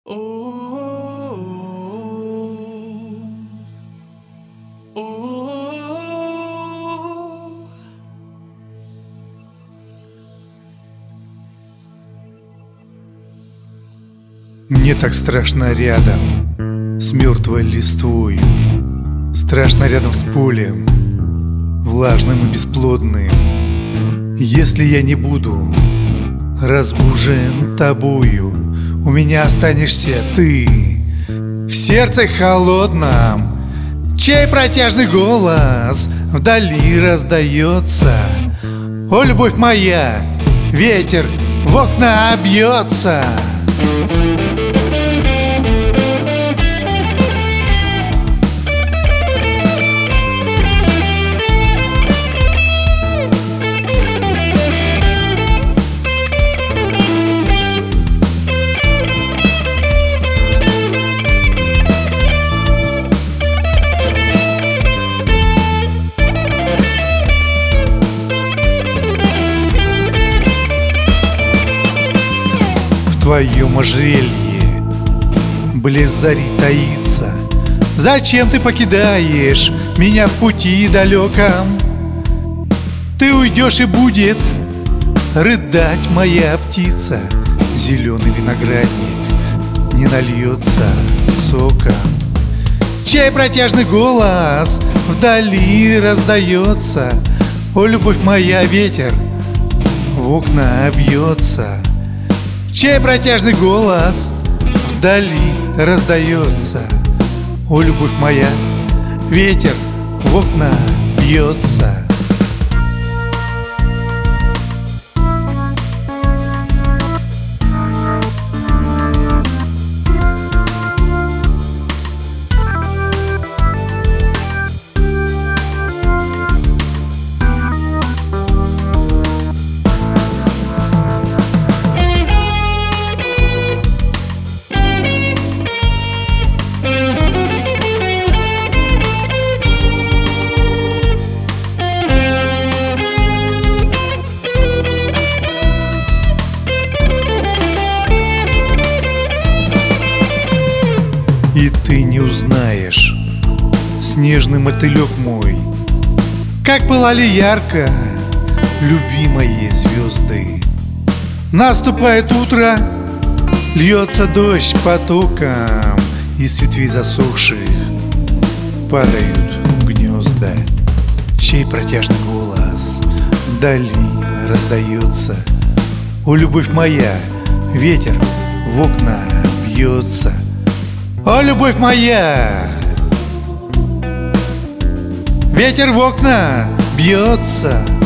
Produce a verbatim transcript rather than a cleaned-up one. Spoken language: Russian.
О, о, о. Мне так страшно рядом с мертвой листвой, страшно рядом с полем, влажным и бесплодным. Если я не буду разбужен тобою, у меня останешься ты в сердце холодном, чей протяжный голос вдали раздается. О, любовь моя, ветер в окна бьется. В твоем ожерелье блеск зари таится. Зачем ты покидаешь меня в пути далеком? Ты уйдешь, и будет рыдать моя птица. Зеленый виноградник не нальется соком, чей протяжный голос вдали раздается. О, любовь моя, ветер в окна бьется, чей протяжный голос вдали раздается. О, любовь моя, ветер в окна бьется. И ты не узнаешь, снежный мотылек мой, как пылали ярко любви моей звезды. Наступает утро, льется дождь потоком, из ветвей засохших падают гнезда, чей протяжный голос вдали раздается. О, любовь моя, ветер в окна бьется. О, любовь моя, ветер в окна бьется.